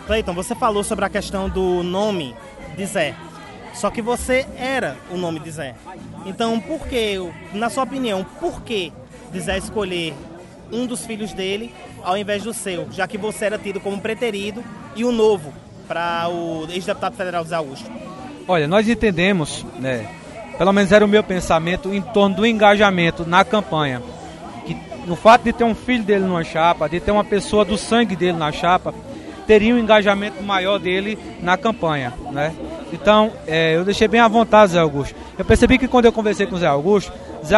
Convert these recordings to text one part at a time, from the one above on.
Cleiton, você falou sobre a questão do nome de Zé. Só que você era o nome de Zé. Então, por que, na sua opinião, por que de Zé escolher um dos filhos dele ao invés do seu, já que você era tido como preterido e o novo para o ex-deputado federal Zé Augusto? Olha, nós entendemos, né, pelo menos era o meu pensamento, em torno do engajamento na campanha. Que no fato de ter um filho dele numa chapa, de ter uma pessoa do sangue dele na chapa, teria um engajamento maior dele na campanha, né? Então, eu deixei bem à vontade Zé Augusto. Eu percebi que quando eu conversei com o Zé Augusto,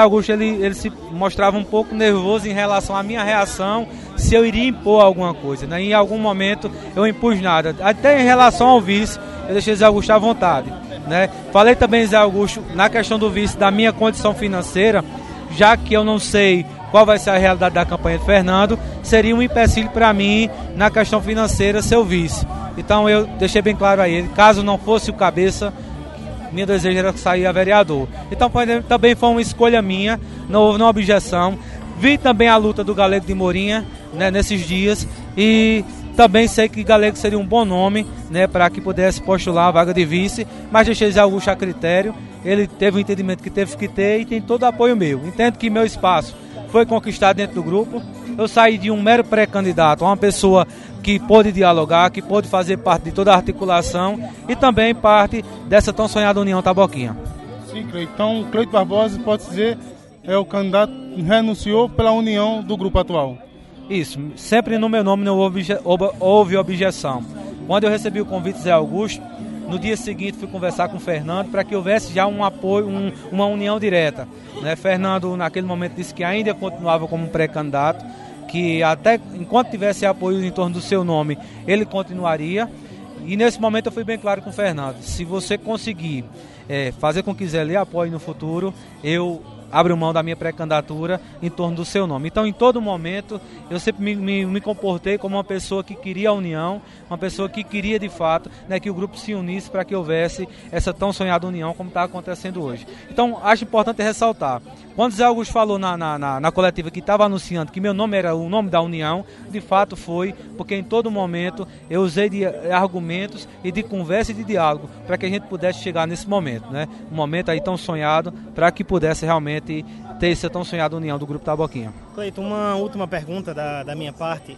ele se mostrava um pouco nervoso em relação à minha reação, se eu iria impor alguma coisa, né? Em algum momento eu impus nada. Até em relação ao vice, eu deixei Zé Augusto à vontade, né? Falei também, Zé Augusto, na questão do vice, da minha condição financeira, já que eu não sei qual vai ser a realidade da campanha de Fernando, seria um empecilho para mim, na questão financeira, ser o vice. Então eu deixei bem claro a ele, caso não fosse o cabeça, meu desejo era sair a vereador. Então também foi uma escolha minha, não houve nenhuma objeção. Vi também a luta do Galego de Morinha, né, nesses dias, e também sei que Galego seria um bom nome, né, para que pudesse postular a vaga de vice, mas deixei Zé Augusto a critério. Ele teve o entendimento que teve que ter e tem todo o apoio meu. Entendo que meu espaço foi conquistado dentro do grupo. Eu saí de um mero pré-candidato a uma pessoa que pôde dialogar, que pôde fazer parte de toda a articulação e também parte dessa tão sonhada União Taboquinha. Sim, Cleiton. Então, Cleiton Barbosa, pode dizer, é o candidato que renunciou pela união do grupo atual. Isso, sempre no meu nome não houve objeção. Quando eu recebi o convite de Zé Augusto, no dia seguinte fui conversar com o Fernando para que houvesse já um apoio, uma união direta, né? Fernando naquele momento disse que ainda continuava como pré-candidato, que até enquanto tivesse apoio em torno do seu nome, ele continuaria. E nesse momento eu fui bem claro com o Fernando, se você conseguir fazer com que Zé lhe apoie no futuro, eu abro mão da minha pré-candidatura em torno do seu nome. Então, em todo momento, eu sempre me comportei como uma pessoa que queria a união, uma pessoa que queria, de fato, né, que o grupo se unisse para que houvesse essa tão sonhada união como está acontecendo hoje. Então, acho importante ressaltar, quando Zé Augusto falou na coletiva que estava anunciando que meu nome era o nome da união, de fato foi, porque em todo momento eu usei de argumentos e de conversa e de diálogo para que a gente pudesse chegar nesse momento, né? Um momento aí tão sonhado para que pudesse realmente ter essa tão sonhada união do Grupo Taboquinha. Cleiton, uma última pergunta da minha parte.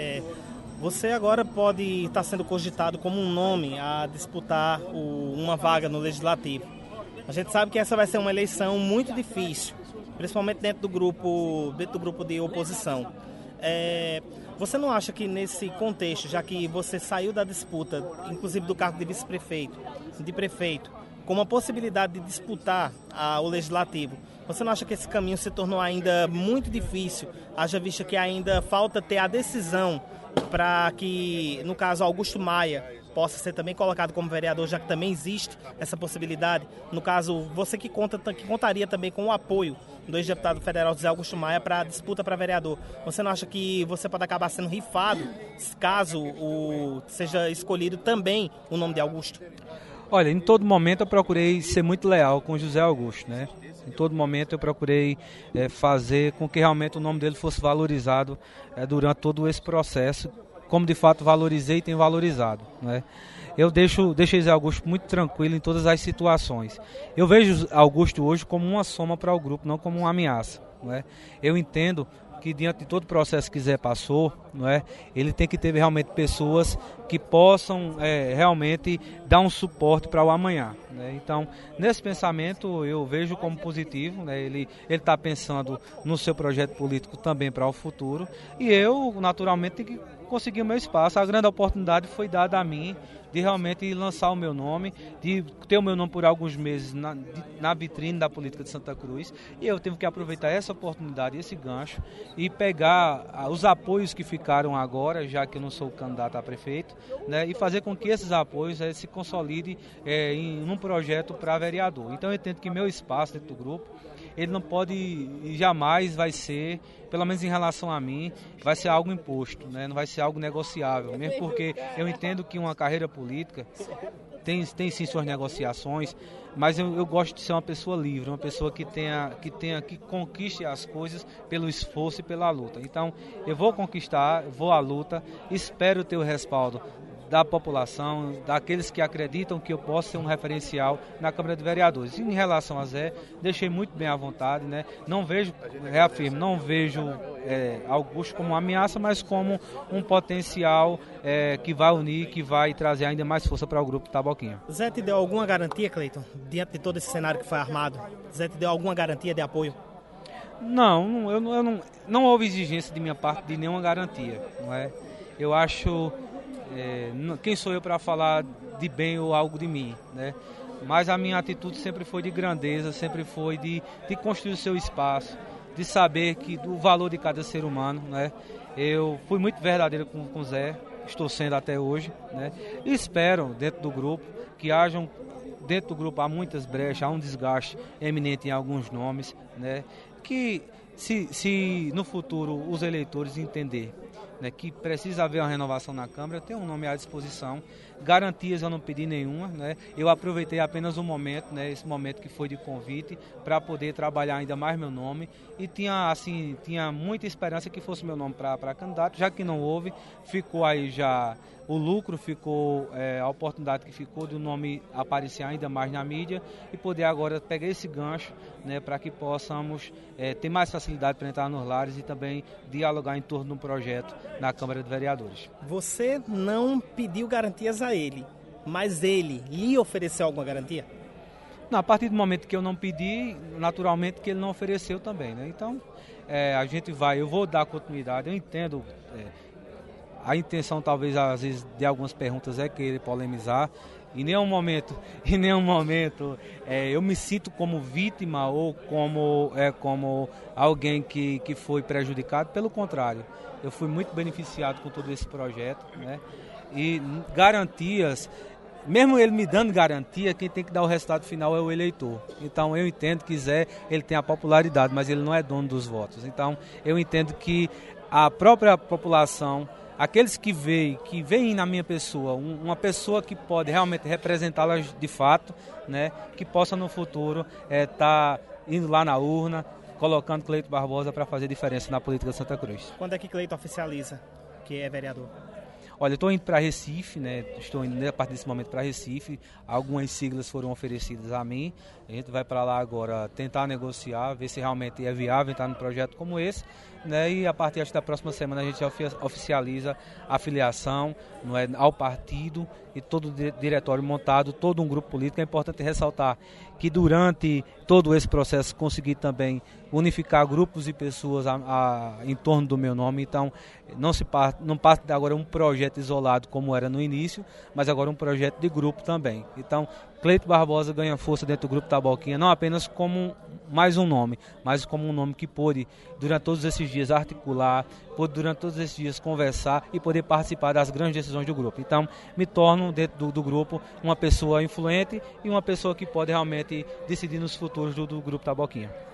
Você agora pode estar sendo cogitado como um nome a disputar uma vaga no Legislativo. A gente sabe que essa vai ser uma eleição muito difícil, principalmente dentro do grupo de oposição. Você não acha que nesse contexto, já que você saiu da disputa, inclusive do cargo de vice-prefeito, de prefeito, com uma possibilidade de disputar o Legislativo, você não acha que esse caminho se tornou ainda muito difícil, haja vista que ainda falta ter a decisão para que, no caso, Augusto Maia possa ser também colocado como vereador, já que também existe essa possibilidade? No caso, você que contaria também com o apoio do ex-deputado federal Zé Augusto Maia para a disputa para vereador. Você não acha que você pode acabar sendo rifado caso seja escolhido também o nome de Augusto? Olha, em todo momento eu procurei ser muito leal com José Augusto, né? Em todo momento eu procurei fazer com que realmente o nome dele fosse valorizado durante todo esse processo, como de fato valorizei e tenho valorizado, né? Eu deixo José Augusto muito tranquilo em todas as situações. Eu vejo Augusto hoje como uma soma para o grupo, não como uma ameaça, né? Eu entendo que diante de todo o processo que Zé passou, não é, ele tem que ter realmente pessoas que possam realmente dar um suporte para o amanhã, né? Então, nesse pensamento eu vejo como positivo, né? Ele está pensando no seu projeto político também para o futuro, e eu naturalmente tenho que conseguir o meu espaço. A grande oportunidade foi dada a mim de realmente lançar o meu nome, de ter o meu nome por alguns meses na vitrine da política de Santa Cruz, e eu tive que aproveitar essa oportunidade, esse gancho, e pegar os apoios que ficaram agora, já que eu não sou candidato a prefeito, né, e fazer com que esses apoios se consolidem em um projeto para vereador. Então eu entendo que meu espaço dentro do grupo, ele não pode e jamais vai ser, pelo menos em relação a mim, vai ser algo imposto, né? Não vai ser algo negociável, mesmo porque eu entendo que uma carreira política tem sim suas negociações, mas eu gosto de ser uma pessoa livre, uma pessoa que conquiste as coisas pelo esforço e pela luta. Então eu vou conquistar, vou à luta, espero ter o respaldo da população, daqueles que acreditam que eu posso ser um referencial na Câmara de Vereadores. E em relação a Zé, deixei muito bem à vontade, né? Não vejo, reafirmo, não vejo Augusto como uma ameaça, mas como um potencial que vai unir, que vai trazer ainda mais força para o grupo Taboquinha. Zé te deu alguma garantia, Cleiton, diante de todo esse cenário que foi armado? Zé te deu alguma garantia de apoio? Não, não houve exigência de minha parte de nenhuma garantia, não é? Eu acho... quem sou eu para falar de bem ou algo de mim, né? Mas a minha atitude sempre foi de grandeza, sempre foi de construir o seu espaço, de saber do valor de cada ser humano, né? Eu fui muito verdadeiro com o Zé, estou sendo até hoje, né? E espero dentro do grupo que dentro do grupo há muitas brechas, há um desgaste eminente em alguns nomes, né? Que se no futuro os eleitores entenderem, né, que precisa haver uma renovação na Câmara, tem um nome à disposição. Garantias eu não pedi nenhuma, né? Eu aproveitei apenas um momento, né, esse momento que foi de convite, para poder trabalhar ainda mais meu nome, e tinha muita esperança que fosse meu nome para candidato, já que não houve, ficou aí já o lucro, ficou a oportunidade que ficou do nome aparecer ainda mais na mídia e poder agora pegar esse gancho, né, para que possamos ter mais facilidade para entrar nos lares e também dialogar em torno de um projeto na Câmara de Vereadores. Você não pediu garantias a ele, mas ele lhe ofereceu alguma garantia? Não, a partir do momento que eu não pedi, naturalmente que ele não ofereceu também, né? Então, eu vou dar continuidade, eu entendo, a intenção talvez às vezes de algumas perguntas é querer polemizar. Em nenhum momento eu me sinto como vítima ou como alguém que foi prejudicado. Pelo contrário, eu fui muito beneficiado com todo esse projeto, né? E garantias, mesmo ele me dando garantia, quem tem que dar o resultado final é o eleitor. Então eu entendo que Zé, ele tem a popularidade, mas ele não é dono dos votos. Então eu entendo que a própria população, aqueles que veem na minha pessoa, uma pessoa que pode realmente representá-las de fato, né, que possa no futuro estar indo lá na urna, colocando Cleiton Barbosa para fazer diferença na política de Santa Cruz. Quando é que Cleiton oficializa que é vereador? Olha, eu estou indo para Recife, né? Estou indo a partir desse momento para Recife. Algumas siglas foram oferecidas a mim. A gente vai para lá agora tentar negociar, ver se realmente é viável entrar num projeto como esse, né? E a partir da próxima semana a gente já oficializa a filiação, não é, ao partido e todo o diretório montado, todo um grupo político. É importante ressaltar que durante todo esse processo consegui também unificar grupos e pessoas em torno do meu nome. Então não parte agora um projeto isolado como era no início, mas agora um projeto de grupo também. Então Cleiton Barbosa ganha força dentro do grupo Taboquinha, não apenas como mais um nome, mas como um nome que pôde, durante todos esses dias, articular, pôde, durante todos esses dias, conversar e poder participar das grandes decisões do grupo. Então, me torno, dentro do grupo, uma pessoa influente e uma pessoa que pode realmente decidir nos futuros do grupo Taboquinha.